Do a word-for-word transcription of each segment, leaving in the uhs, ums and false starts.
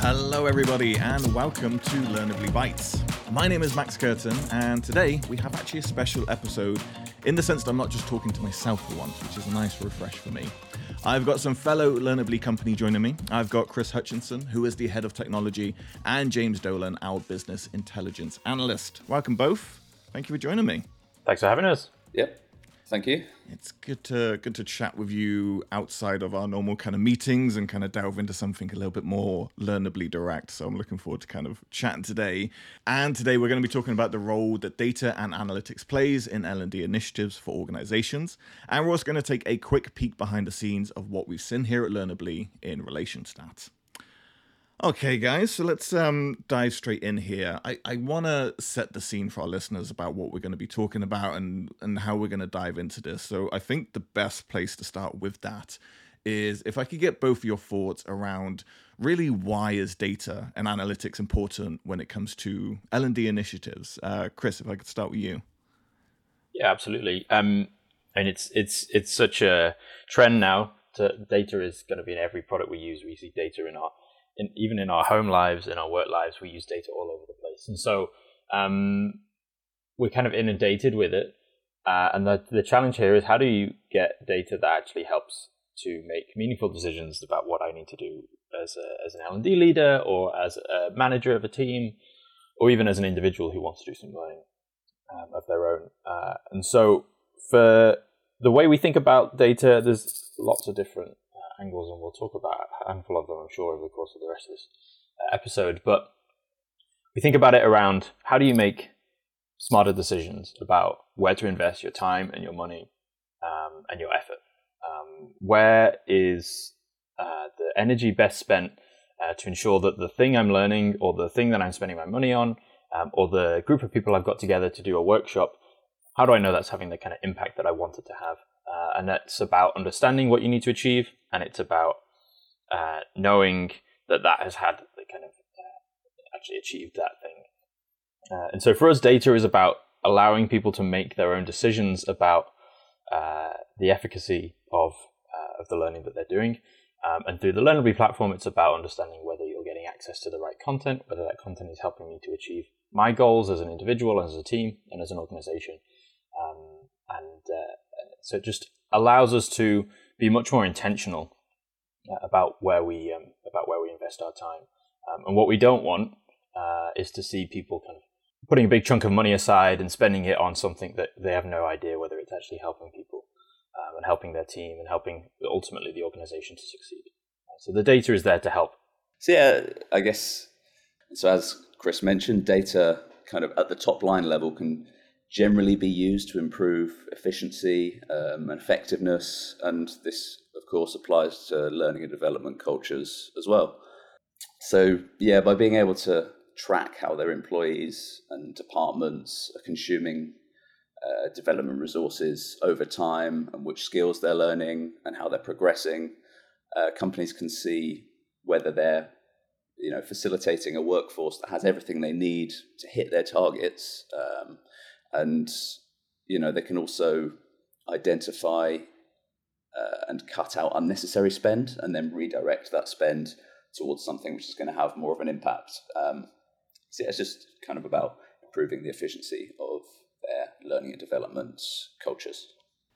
Hello everybody and welcome to Learnably Bites. My name is Max Curtin and today we have actually a special episode in the sense that I'm not just talking to myself for once, which is a nice refresh for me. I've got some fellow Learnably company joining me. I've got Chris Hutchinson, who is the head of technology, and James Dolan, our business intelligence analyst. Welcome both. Thank you for joining me. Thanks for having us. Yep. Thank you. It's good to good to chat with you outside of our normal kind of meetings and kind of delve into something a little bit more learnably direct. So I'm looking forward to kind of chatting today. And today we're going to be talking about the role that data and analytics plays in L and D initiatives for organizations. And we're also going to take a quick peek behind the scenes of what we've seen here at Learnably in relation stats. Okay, guys, so let's um, dive straight in here. I, I want to set the scene for our listeners about what we're going to be talking about and, and how we're going to dive into this. So I think the best place to start with that is if I could get both of your thoughts around really why is data and analytics important when it comes to L and D initiatives. Uh, Chris, if I could start with you. Yeah, absolutely. Um, and it's it's it's such a trend now. To, data is going to be in every product we use. We see data in our In, even in our home lives, in our work lives, we use data all over the place. And so um, we're kind of inundated with it. Uh, and the, the challenge here is how do you get data that actually helps to make meaningful decisions about what I need to do as, a, as an L and D leader or as a manager of a team or even as an individual who wants to do some learning um, of their own. Uh, and so for the way we think about data, there's lots of different angles, and we'll talk about a handful of them, I'm sure, over the course of the rest of this episode. But we think about it around how do you make smarter decisions about where to invest your time and your money um, and your effort. Um, where is uh, the energy best spent uh, to ensure that the thing I'm learning or the thing that I'm spending my money on um, or the group of people I've got together to do a workshop, how do I know that's having the kind of impact that I want it to have? Uh, and that's about understanding what you need to achieve, and it's about uh, knowing that that has had the kind of uh, actually achieved that thing. Uh, and so for us, data is about allowing people to make their own decisions about uh, the efficacy of uh, of the learning that they're doing. Um, and through the Learnably platform, it's about understanding whether you're getting access to the right content, whether that content is helping me to achieve my goals as an individual, as a team, and as an organization. Um, and uh, So it just allows us to be much more intentional uh, about where we um, about where we invest our time. Um, and what we don't want uh, is to see people kind of putting a big chunk of money aside and spending it on something that they have no idea whether it's actually helping people um, and helping their team and helping ultimately the organization to succeed. Uh, so the data is there to help. So yeah, I guess, so as Chris mentioned, data kind of at the top line level can generally be used to improve efficiency um, and effectiveness. And this, of course, applies to learning and development cultures as well. So yeah, by being able to track how their employees and departments are consuming uh, development resources over time and which skills they're learning and how they're progressing, uh, companies can see whether they're you know, facilitating a workforce that has everything they need to hit their targets. Um, And, you know, they can also identify uh, and cut out unnecessary spend and then redirect that spend towards something which is going to have more of an impact. Um, so yeah, it's just kind of about improving the efficiency of their learning and development cultures.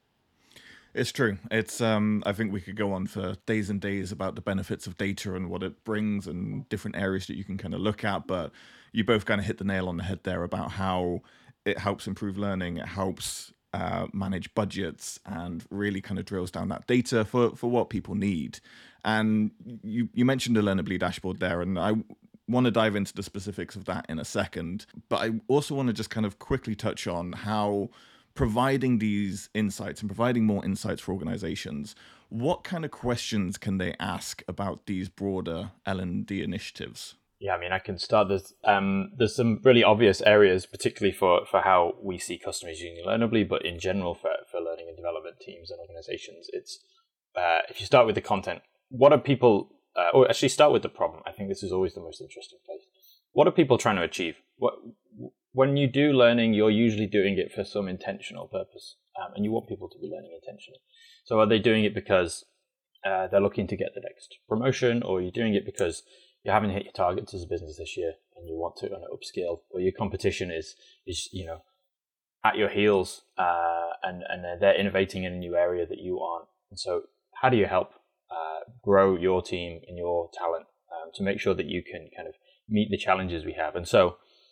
It's true. It's um I think we could go on for days and days about the benefits of data and what it brings and different areas that you can kind of look at, but you both kind of hit the nail on the head there about how it helps improve learning, it helps uh, manage budgets and really kind of drills down that data for, for what people need. And you, you mentioned the Learnably dashboard there, and I want to dive into the specifics of that in a second, but I also want to just kind of quickly touch on how providing these insights and providing more insights for organizations, what kind of questions can they ask about these broader L and D initiatives? Yeah, I mean, I can start. There's, um, there's some really obvious areas, particularly for, for how we see customers using Learnably, but in general for, for learning and development teams and organizations. It's uh, if you start with the content, what are people, uh, or actually start with the problem. I think this is always the most interesting place. What are people trying to achieve? What When you do learning, you're usually doing it for some intentional purpose, um, and you want people to be learning intentionally. So are they doing it because uh, they're looking to get the next promotion, or are you doing it because you haven't hit your targets as a business this year and you want to kind of upscale, or your competition is, is you know, at your heels uh, and, and they're innovating in a new area that you aren't. And so how do you help uh, grow your team and your talent um, to make sure that you can kind of meet the challenges we have? And so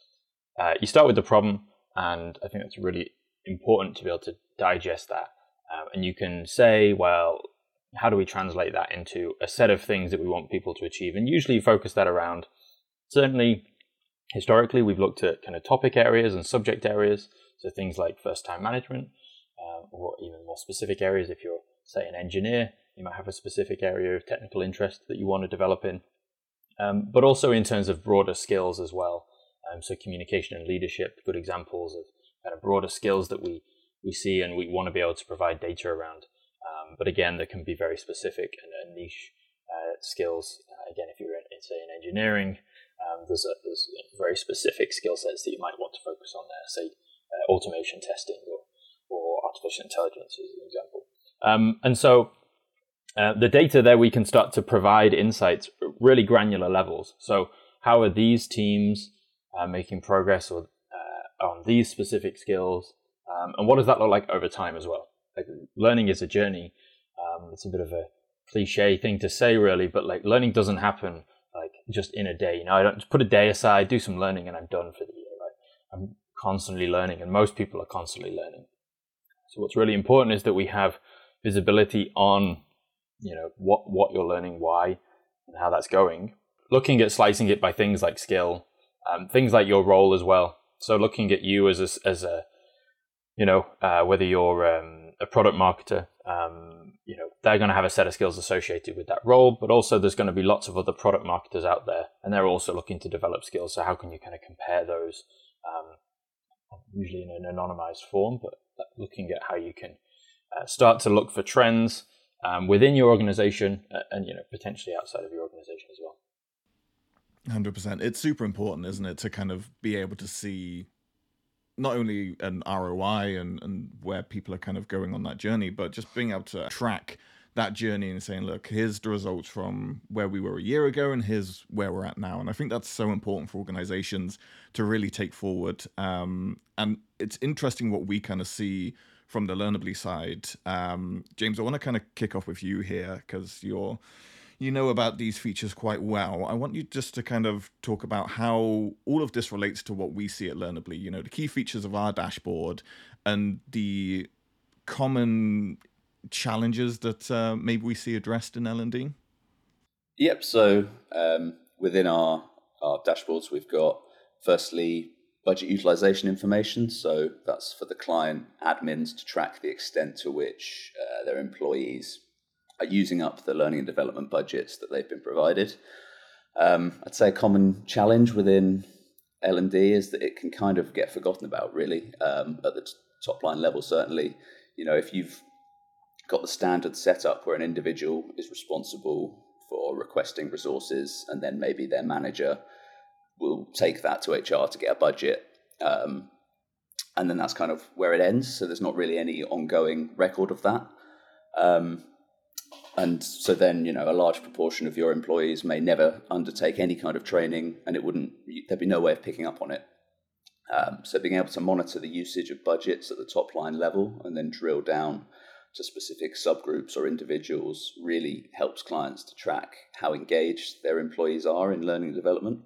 uh, you start with the problem, and I think that's really important to be able to digest that. Um, and you can say, well, how do we translate that into a set of things that we want people to achieve? And usually you focus that around, certainly historically, we've looked at kind of topic areas and subject areas. So things like first-time management, um, or even more specific areas. If you're, say, an engineer, you might have a specific area of technical interest that you want to develop in. Um, but also in terms of broader skills as well. Um, so communication and leadership, good examples of kind of broader skills that we, we see and we want to be able to provide data around. Um, but again, there can be very specific and, and niche uh, skills. Uh, again, if you're in, in, say, in engineering, um, there's, a, there's very specific skill sets that you might want to focus on there, say uh, automation testing or, or artificial intelligence as an example. Um, and so uh, the data there, we can start to provide insights at really granular levels. So how are these teams uh, making progress or, uh, on these specific skills? Um, and what does that look like over time as well? Like, learning is a journey. Um, it's a bit of a cliche thing to say, really, but like learning doesn't happen like just in a day. You know, I don't just put a day aside, do some learning, and I'm done for the year. Right? I'm constantly learning, and most people are constantly learning. So what's really important is that we have visibility on, you know, what what you're learning, why, and how that's going. Looking at slicing it by things like skill, um, things like your role as well. So looking at you as a, as a you know, uh, whether you're um, a product marketer, um, you know, they're going to have a set of skills associated with that role, but also there's going to be lots of other product marketers out there, and they're also looking to develop skills. So how can you kind of compare those, um, usually in an anonymized form, but looking at how you can uh, start to look for trends um, within your organization uh, and, you know, potentially outside of your organization as well. one hundred percent. It's super important, isn't it, to kind of be able to see not only an R O I and, and where people are kind of going on that journey, but just being able to track that journey and saying, look, here's the results from where we were a year ago and here's where we're at now. And I think that's so important for organizations to really take forward. Um, and it's interesting what we kind of see from the Learnably side. Um, James, I want to kind of kick off with you here because you're you know about these features quite well. I want you just to kind of talk about how all of this relates to what we see at Learnably, you know, the key features of our dashboard and the common challenges that uh, maybe we see addressed in L and D. Yep. So um, within our, our dashboards, we've got firstly budget utilization information. So that's for the client admins to track the extent to which uh, their employees are using up the learning and development budgets that they've been provided. Um, I'd say a common challenge within L and D is that it can kind of get forgotten about, really, um, at the t- top line level, certainly. You know, if you've got the standard setup where an individual is responsible for requesting resources and then maybe their manager will take that to H R to get a budget, um, and then that's kind of where it ends. So there's not really any ongoing record of that. Um, And so then, you know, a large proportion of your employees may never undertake any kind of training, and it wouldn't, there'd be no way of picking up on it. Um, so being able to monitor the usage of budgets at the top line level and then drill down to specific subgroups or individuals really helps clients to track how engaged their employees are in learning and development.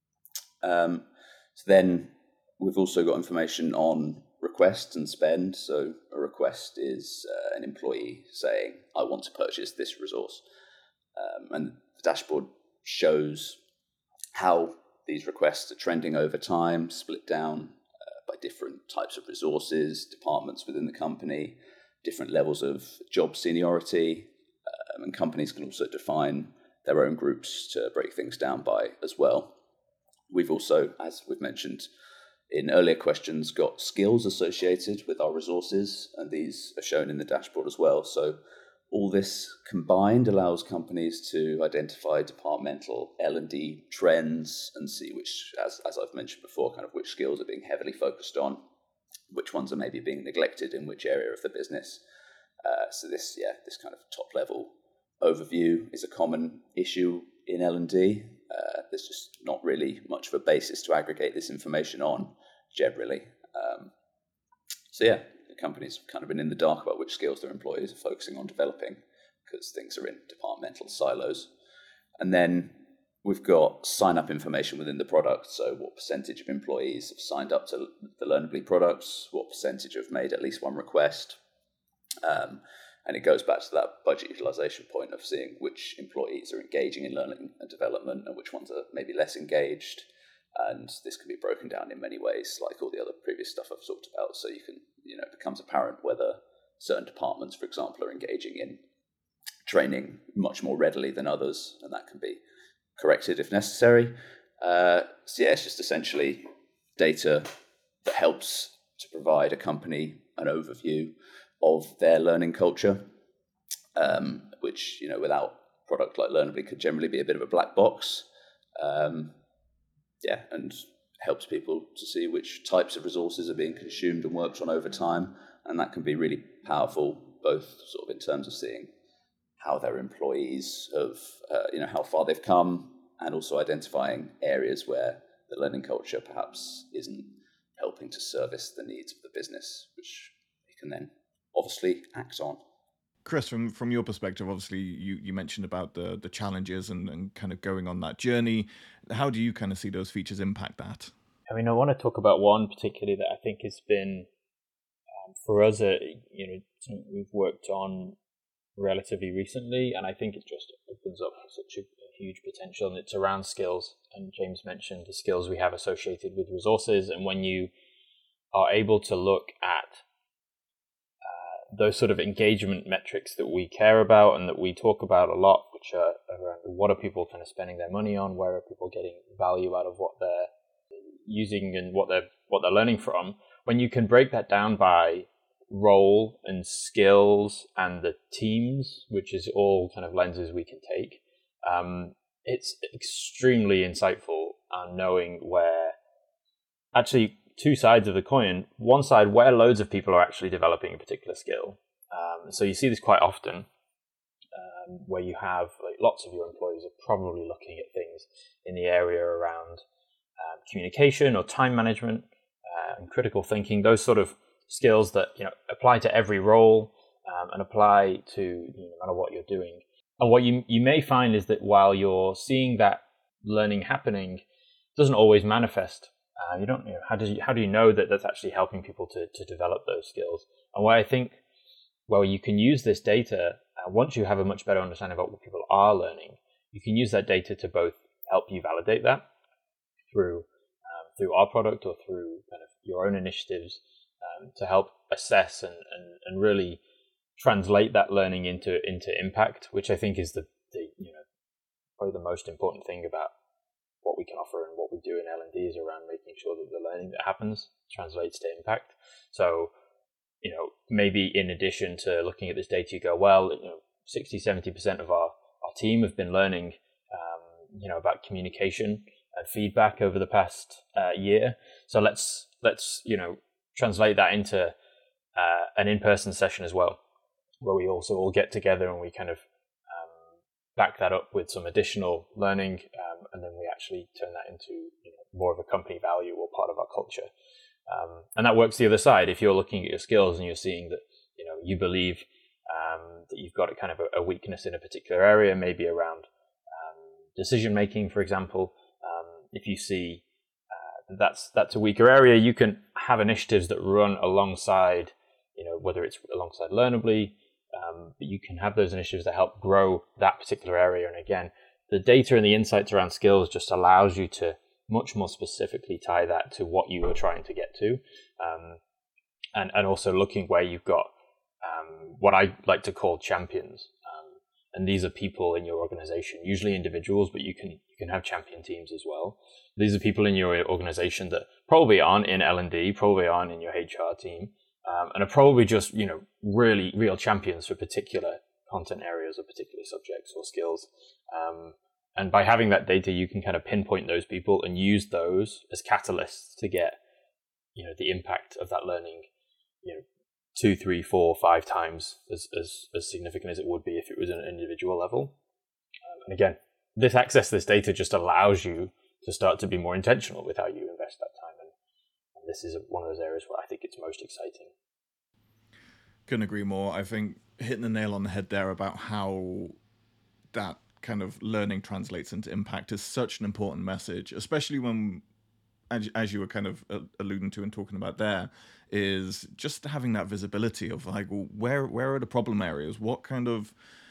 Um, so then we've also got information on request and spend. So a request is uh, an employee saying, I want to purchase this resource. Um, and the dashboard shows how these requests are trending over time, split down uh, by different types of resources, departments within the company, different levels of job seniority. Um, and companies can also define their own groups to break things down by as well. We've also, as we've mentioned in earlier questions, got skills associated with our resources, and these are shown in the dashboard as well. So all this combined allows companies to identify departmental L and D trends and see which, as, as I've mentioned before, kind of which skills are being heavily focused on, which ones are maybe being neglected in which area of the business. Uh, so this, yeah, this kind of top level overview is a common issue in L and D. Uh, there's just not really much of a basis to aggregate this information on generally. Um, so yeah, the company's kind of been in the dark about which skills their employees are focusing on developing because things are in departmental silos. And then we've got sign-up information within the product. So what percentage of employees have signed up to the Learnably products? What percentage have made at least one request? Um, and it goes back to that budget utilization point of seeing which employees are engaging in learning and development and which ones are maybe less engaged. And this can be broken down in many ways, like all the other previous stuff I've talked about. So you can, you know, it becomes apparent whether certain departments, for example, are engaging in training much more readily than others, and that can be corrected if necessary. Uh, so yeah, it's just essentially data that helps to provide a company an overview of their learning culture, um, which, you know, without a product like Learnably could generally be a bit of a black box. Um, yeah, and helps people to see which types of resources are being consumed and worked on over time, and that can be really powerful, both sort of in terms of seeing how their employees have, uh, you know, how far they've come, and also identifying areas where the learning culture perhaps isn't helping to service the needs of the business, which they can then obviously act on. Chris, from from your perspective, obviously you, you mentioned about the the challenges and, and kind of going on that journey. How do you kind of see those features impact that? I mean, I want to talk about one particularly that I think has been, um, for us, a, you know, something we've worked on relatively recently, and I think it just opens up such a, a huge potential, and it's around skills. And James mentioned the skills we have associated with resources, and when you are able to look at uh, those sort of engagement metrics that we care about and that we talk about a lot, which are around what are people kind of spending their money on, where are people getting value out of what they're using and what they're what they're learning from, when you can break that down by role and skills and the teams, which is all kind of lenses we can take, um, it's extremely insightful on knowing where, actually two sides of the coin, one side where loads of people are actually developing a particular skill. Um, so you see this quite often, um, where you have like, lots of your employees are probably looking at things in the area around um, communication or time management uh, and critical thinking, those sort of skills that, you know, apply to every role um, and apply to, you know, no matter what you're doing. And what you you may find is that while you're seeing that learning happening, it doesn't always manifest. Uh, you don't, you know, how do you how do you know that that's actually helping people to to develop those skills? And where I think, well, you can use this data uh, once you have a much better understanding about what people are learning. You can use that data to both help you validate that through um, through our product or through kind of your own initiatives. Um, to help assess and, and, and really translate that learning into into impact, which I think is the, the you know probably the most important thing about what we can offer and what we do in L and D is around making sure that the learning that happens translates to impact. So, you know, maybe in addition to looking at this data, you go, well, you know, sixty, seventy percent of our, our team have been learning, um, you know, about communication and feedback over the past uh, year. So let's let's you know. translate that into uh, an in-person session as well, where we also all get together and we kind of um, back that up with some additional learning, um, and then we actually turn that into, you know, more of a company value or part of our culture. Um, and that works the other side. If you're looking at your skills and you're seeing that, you know, you believe um, that you've got a kind of a, a weakness in a particular area, maybe around um, decision making, for example, um, if you see that's that's a weaker area, you can have initiatives that run alongside, you know, whether it's alongside Learnably, um, but you can have those initiatives that help grow that particular area. And again, the data and the insights around skills just allows you to much more specifically tie that to what you are trying to get to, um, and and also looking where you've got um, what I like to call champions. And these are people in your organization, usually individuals, but you can you can have champion teams as well. These are people in your organization that probably aren't in L and D, probably aren't in your H R team, um, and are probably just, you know, really real champions for particular content areas or particular subjects or skills. Um, and by having that data, you can kind of pinpoint those people and use those as catalysts to get, you know, the impact of that learning, you know, two, three, four, five times as, as, as significant as it would be if it was at an individual level. Um, and again, this access to this data just allows you to start to be more intentional with how you invest that time. And, and this is one of those areas where I think it's most exciting. Couldn't agree more. I think hitting the nail on the head there about how that kind of learning translates into impact is such an important message, especially when, as, as you were kind of alluding to and talking about there, is just having that visibility of like, well, where where are the problem areas? What kind of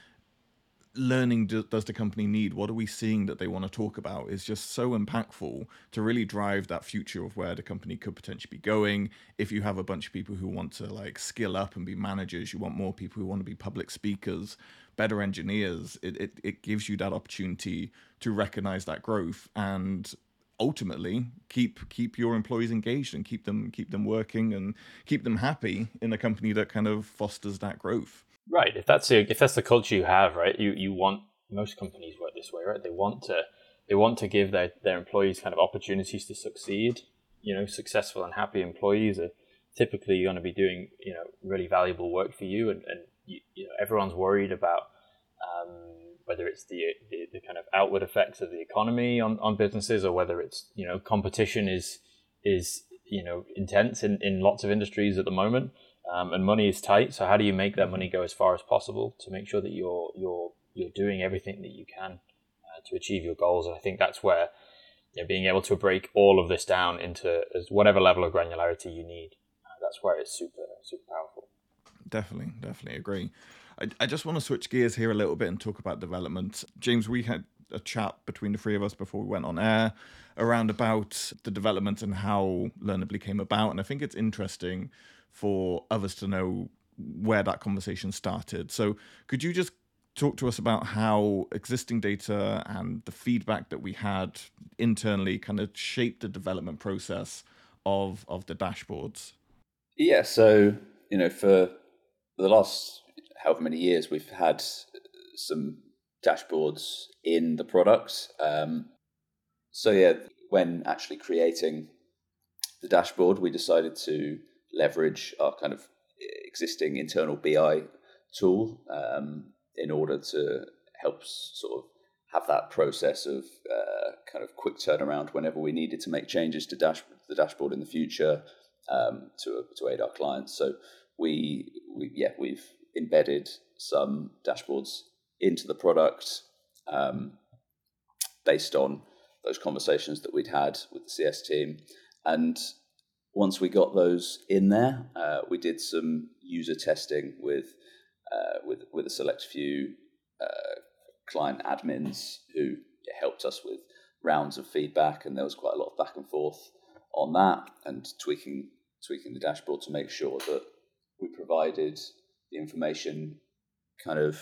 learning do, does the company need? What are we seeing that they want to talk about? Is just so impactful to really drive that future of where the company could potentially be going. If you have a bunch of people who want to like skill up and be managers, you want more people who want to be public speakers, better engineers, it, it, it gives you that opportunity to recognize that growth and ultimately keep keep your employees engaged and keep them keep them working and keep them happy in a company that kind of fosters that growth. Right. If that's the if that's the culture you have, right, you you want, most companies work this way, right? They want to they want to give their, their employees kind of opportunities to succeed. You know, successful and happy employees are typically going to be doing, you know, really valuable work for you, and, and you, you know, everyone's worried about um, whether it's the, the the kind of outward effects of the economy on, on businesses, or whether it's, you know, competition is is you know intense in, in lots of industries at the moment. Um, and money is tight, so how do you make that money go as far as possible to make sure that you're you're you're doing everything that you can uh, to achieve your goals? And I think that's where, you know, being able to break all of this down into as whatever level of granularity you need, uh, that's where it's super super powerful. Definitely, definitely agree. I, I just want to switch gears here a little bit and talk about development. James, we had a chat between the three of us before we went on air around about the development and how Learnably came about, and I think it's interesting for others to know where that conversation started. So could you just talk to us about how existing data and the feedback that we had internally kind of shaped the development process of of the dashboards? Yeah, so, you know, for the last however many years, we've had some dashboards in the product. Um, so yeah, when actually creating the dashboard, we decided to leverage our kind of existing internal B I tool um, in order to help sort of have that process of uh, kind of quick turnaround whenever we needed to make changes to dash the dashboard in the future um, to to aid our clients. So we we yeah we've embedded some dashboards into the product um, based on those conversations that we'd had with the C S team. And once we got those in there, uh, we did some user testing with uh, with with a select few uh, client admins who helped us with rounds of feedback, and there was quite a lot of back and forth on that and tweaking tweaking the dashboard to make sure that we provided the information kind of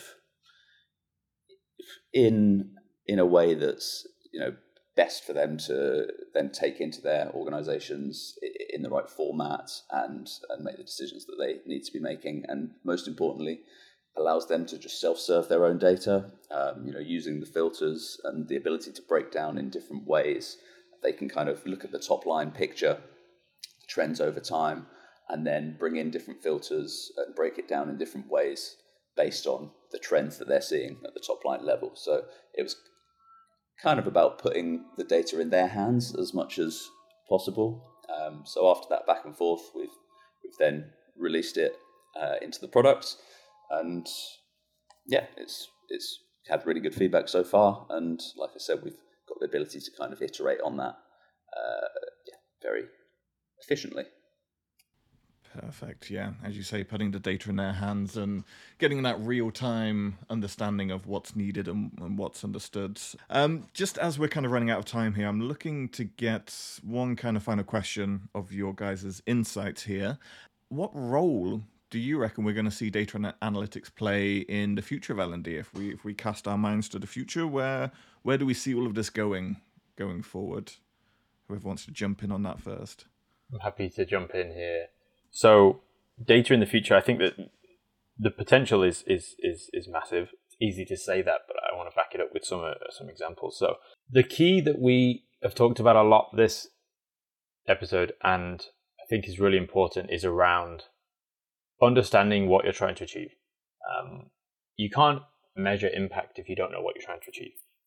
in in a way that's, you know, best for them to then take into their organizations in the right format and, and make the decisions that they need to be making. And most importantly, allows them to just self-serve their own data, um, you know, using the filters and the ability to break down in different ways. They can kind of look at the top line picture, the trends over time, and then bring in different filters and break it down in different ways based on the trends that they're seeing at the top line level. So it was kind of about putting the data in their hands as much as possible. Um, so after that back and forth, we've we've then released it uh, into the product, and yeah, it's it's had really good feedback so far. And like I said, we've got the ability to kind of iterate on that uh, yeah, very efficiently. Perfect. Yeah, as you say, putting the data in their hands and getting that real-time understanding of what's needed and, and what's understood. Um, just as we're kind of running out of time here, I'm looking to get one kind of final question of your guys' insights here. What role do you reckon we're going to see data and analytics play in the future of L and D? If we if we cast our minds to the future, where where do we see all of this going going forward? Whoever wants to jump in on that first. I'm happy to jump in here. So data in the future, I think that the potential is is is is massive. It's easy to say that, but I want to back it up with some uh, some examples. So the key that we have talked about a lot this episode, and I think is really important, is around understanding what you're trying to achieve. Um, you can't measure impact if you don't know what you're trying to achieve.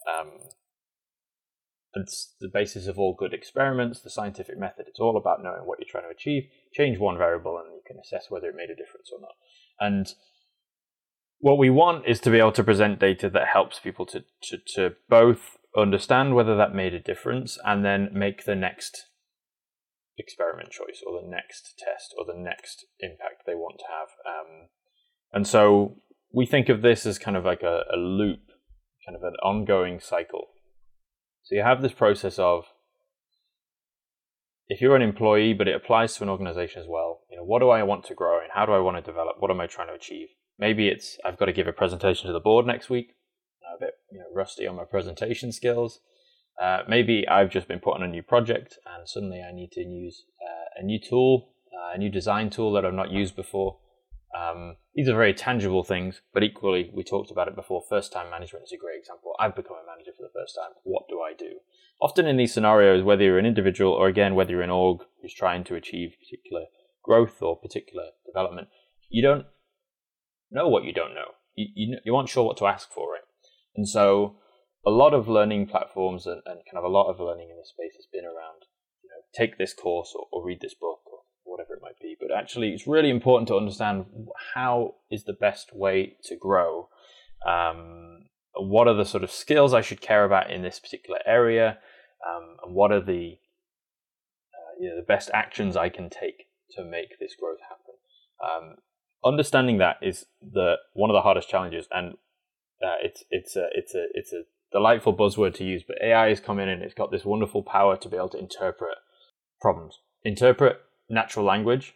Um, it's the basis of all good experiments, the scientific method. It's all about knowing what you're trying to achieve. Change one variable and you can assess whether it made a difference or not. And what we want is to be able to present data that helps people to, to, to both understand whether that made a difference and then make the next experiment choice or the next test or the next impact they want to have. Um, and so we think of this as kind of like a, a loop, kind of an ongoing cycle. So you have this process of, if you're an employee, but it applies to an organization as well, you know, what do I want to grow in? How do I want to develop? What am I trying to achieve? Maybe it's, I've got to give a presentation to the board next week. I'm a bit you know, rusty on my presentation skills. Uh, maybe I've just been put on a new project and suddenly I need to use uh, a new tool, uh, a new design tool that I've not used before. Um, these are very tangible things, but equally, we talked about it before, first-time management is a great example. I've become a manager for the first time. What do I do? Often in these scenarios, whether you're an individual or again, whether you're an org who's trying to achieve particular growth or particular development, you don't know what you don't know. You, you, you aren't sure what to ask for, right? And so a lot of learning platforms and, and kind of a lot of learning in this space has been around, you know, take this course or, or read this book or whatever it might be. But actually, it's really important to understand how is the best way to grow. Um, what are the sort of skills I should care about in this particular area? Um, and what are the uh, you know, the best actions I can take to make this growth happen? Um, understanding that is the one of the hardest challenges, and uh, it's it's a it's a it's a delightful buzzword to use. But A I has come in and it's got this wonderful power to be able to interpret problems, interpret natural language,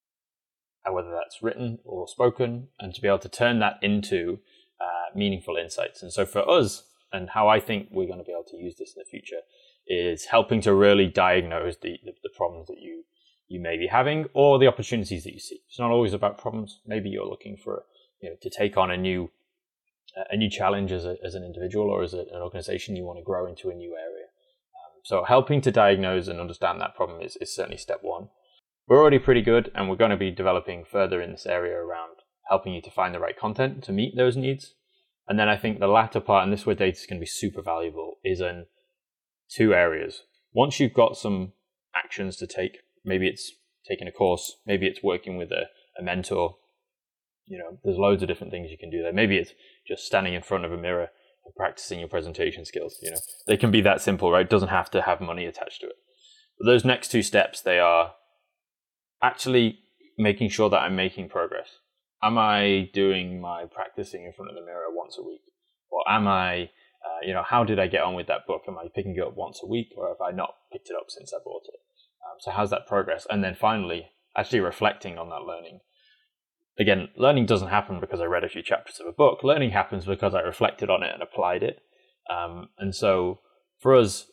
and whether that's written or spoken, and to be able to turn that into uh, meaningful insights. And so for us, and how I think we're going to be able to use this in the future, is helping to really diagnose the, the, the problems that you, you may be having or the opportunities that you see. It's not always about problems. Maybe you're looking for you know, to take on a new a new challenge as, a, as an individual or as a, an organization. You want to grow into a new area. Um, so helping to diagnose and understand that problem is, is certainly step one. We're already pretty good, and we're going to be developing further in this area around helping you to find the right content to meet those needs. And then I think the latter part, and this is where data is going to be super valuable, is in two areas. Once you've got some actions to take, maybe it's taking a course, maybe it's working with a, a mentor, you know, there's loads of different things you can do there. Maybe it's just standing in front of a mirror and practicing your presentation skills. You know, they can be that simple, right? It doesn't have to have money attached to it. But those next two steps, they are actually making sure that I'm making progress. Am I doing my practicing in front of the mirror once a week? Or am I, uh, you know, how did I get on with that book? Am I picking it up once a week, or have I not picked it up since I bought it? Um, so how's that progress? And then finally, actually reflecting on that learning. Again, learning doesn't happen because I read a few chapters of a book. Learning happens because I reflected on it and applied it. Um, and so for us,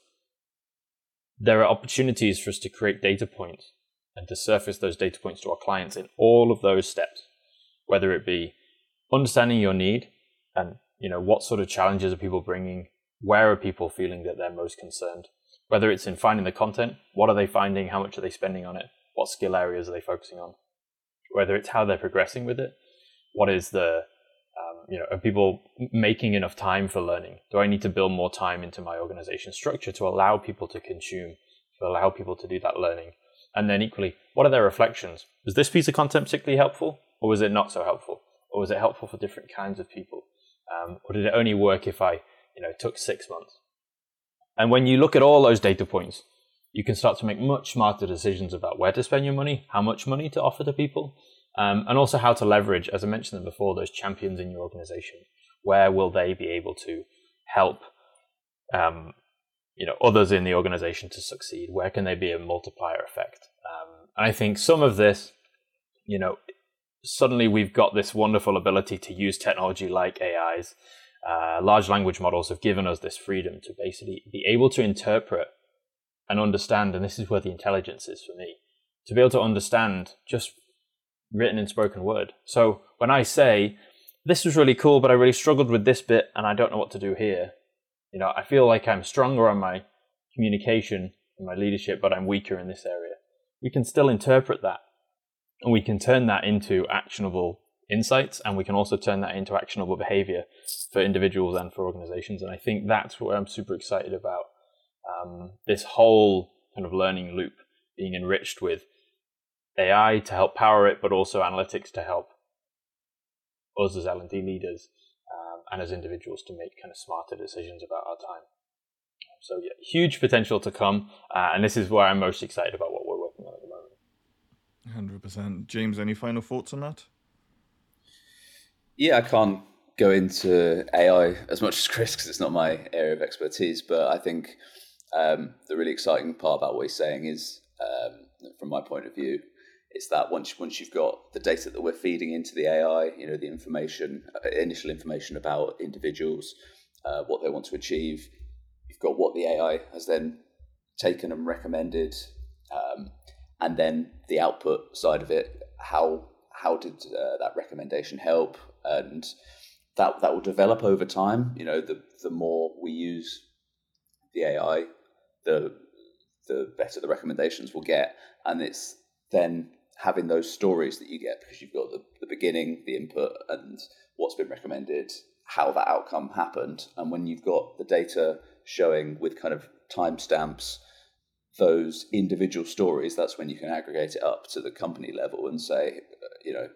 there are opportunities for us to create data points and to surface those data points to our clients in all of those steps, whether it be understanding your need and, you know, what sort of challenges are people bringing, where are people feeling that they're most concerned, whether it's in finding the content, what are they finding, how much are they spending on it, what skill areas are they focusing on, whether it's how they're progressing with it, what is the, um, you know, are people making enough time for learning? Do I need to build more time into my organization structure to allow people to consume, to allow people to do that learning? And then equally, what are their reflections? Was this piece of content particularly helpful, or was it not so helpful? Or was it helpful for different kinds of people? Um, or did it only work if I, you know, took six months? And when you look at all those data points, you can start to make much smarter decisions about where to spend your money, how much money to offer to people, um, and also how to leverage, as I mentioned before, those champions in your organization. Where will they be able to help um, you know, others in the organization to succeed? Where can they be a multiplier effect? Um, and I think some of this, you know, suddenly we've got this wonderful ability to use technology like A Is. Uh, large language models have given us this freedom to basically be able to interpret and understand, and this is where the intelligence is for me, to be able to understand just written and spoken word. So when I say, this was really cool, but I really struggled with this bit and I don't know what to do here, you know, I feel like I'm stronger on my communication and my leadership, but I'm weaker in this area. We can still interpret that, and we can turn that into actionable insights, and we can also turn that into actionable behavior for individuals and for organizations. And I think that's what I'm super excited about. Um, this whole kind of learning loop being enriched with A I to help power it, but also analytics to help us as L and D leaders um, and as individuals to make kind of smarter decisions about our time. So yeah, huge potential to come. Uh, and this is where I'm most excited about what we're working on at the moment. one hundred percent. James, any final thoughts on that? Yeah, I can't go into A I as much as Chris because it's not my area of expertise, but I think um, the really exciting part about what he's saying is, um, from my point of view, it's that once once you've got the data that we're feeding into the A I, you know, the information, uh, initial information about individuals, uh, what they want to achieve, you've got what the A I has then taken and recommended, um, and then the output side of it, how how did uh, that recommendation help? And that that will develop over time. You know, the the more we use the A I, the the better the recommendations will get. And it's then having those stories that you get because you've got the, the beginning, the input, and what's been recommended, how that outcome happened. And when you've got the data showing with kind of timestamps those individual stories, that's when you can aggregate it up to the company level and say, you know,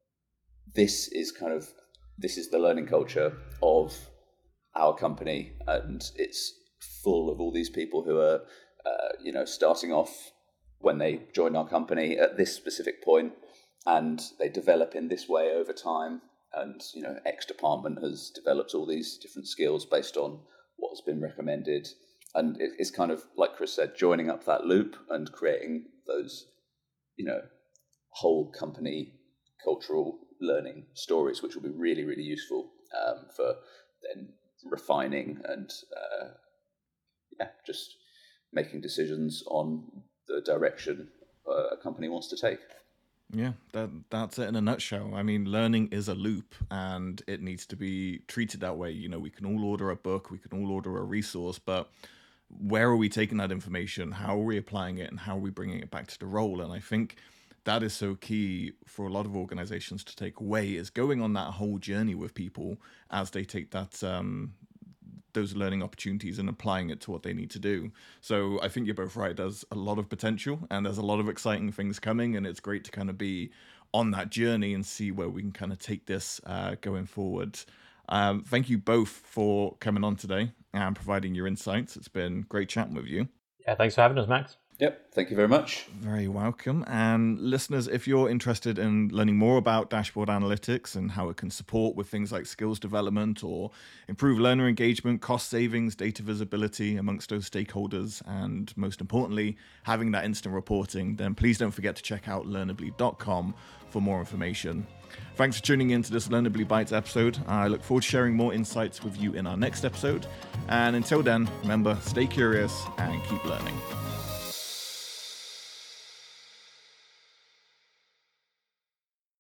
this is kind of, this is the learning culture of our company, and it's full of all these people who are, uh, you know, starting off when they join our company at this specific point, and they develop in this way over time. And, you know, X department has developed all these different skills based on what has been recommended. And it, it's kind of, like Chris said, joining up that loop and creating those, you know, whole company cultural learning stories, which will be really, really useful um, for then refining and uh, yeah, just making decisions on the direction uh, a company wants to take. Yeah, that that's it in a nutshell. I mean, learning is a loop and it needs to be treated that way. You know, we can all order a book, we can all order a resource, but where are we taking that information? How are we applying it, and how are we bringing it back to the role? And I think that is so key for a lot of organizations to take away, is going on that whole journey with people as they take that um, those learning opportunities and applying it to what they need to do. So I think you're both right. There's a lot of potential and there's a lot of exciting things coming, and it's great to kind of be on that journey and see where we can kind of take this uh, going forward. Um, thank you both for coming on today and providing your insights. It's been great chatting with you. Yeah, thanks for having us, Max. Yep, thank you very much. Very welcome. And listeners, if you're interested in learning more about dashboard analytics and how it can support with things like skills development or improve learner engagement, cost savings, data visibility amongst those stakeholders, and most importantly, having that instant reporting, then please don't forget to check out learnably dot com for more information. Thanks for tuning in to this Learnably Bites episode. I look forward to sharing more insights with you in our next episode. And until then, remember, stay curious and keep learning.